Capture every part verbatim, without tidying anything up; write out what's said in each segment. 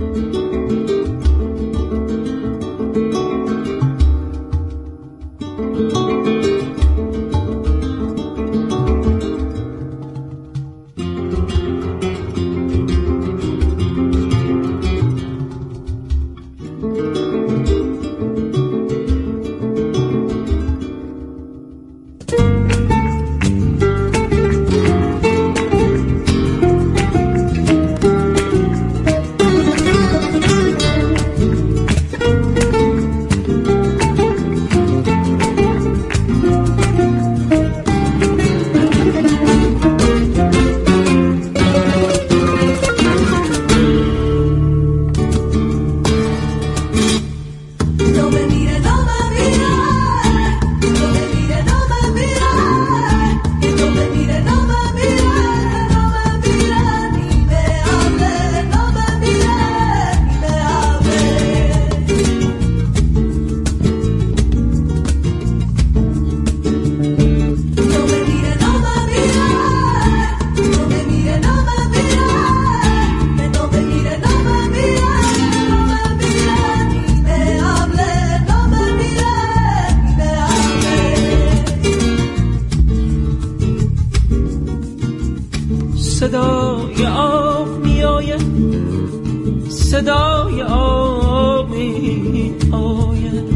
صدای آب می آید، صدای آب می آید.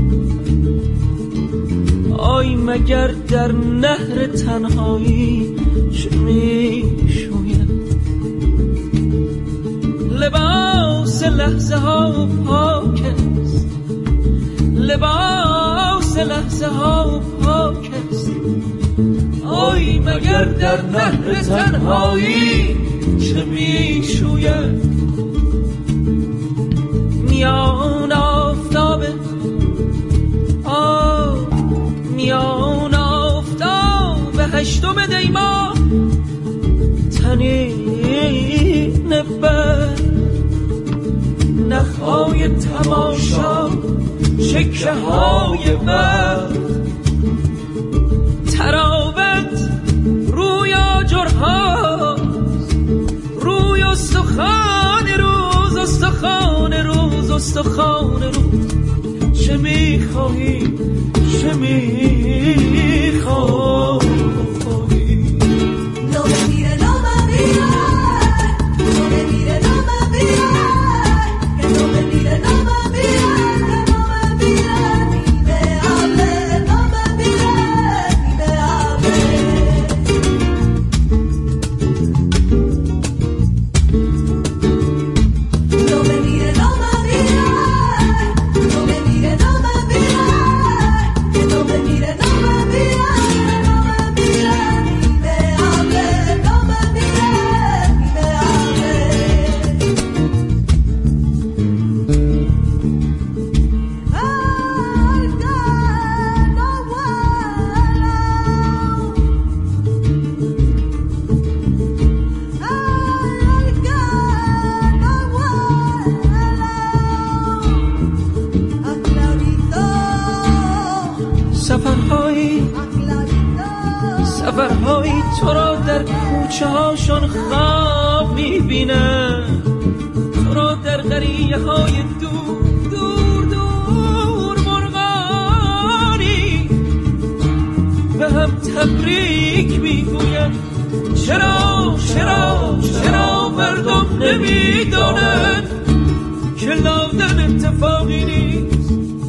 آی مگر در نهر تنهایی چه می شوید؟ لباس لحظه ها پاک است، لباس لحظه ها پاک است. آی مگر در نهر تنهایی چه می شوید؟ میان آفتاب آه میان آفتاب هشتم دی ماه تنین بر نخهای تماشا شکه های بر تراوت روی آجرهاست، روی استخوان روز استخوان روز استخوان روز. چه میخواهی چه میخواهی؟ سفرهایی سفرهایی تو را در کوچه هاشون خواب میبینم، تو را در قریه های دور دور دور مرغانی به هم تبریک میگویم. چرا چرا چرا مردم نمیدانند که لادن اتفاقی نیست؟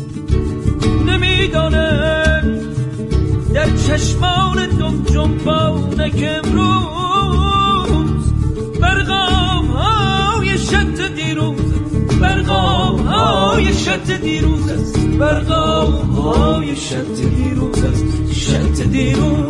نمیدانند در چشمان دم جنبانه که امروز برقام های شط دیروز برقام های شط دیروز است، برقام های شط دیروز است، شط دیروز.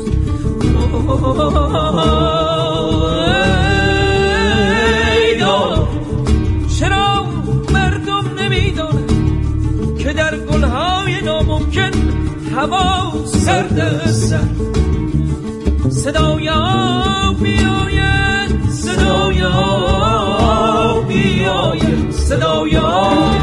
چرا مردم نمیدانند که در گلهای ناممکن هوا سرد است؟ صدای آب میآید، صدای آب میآید، صدای آب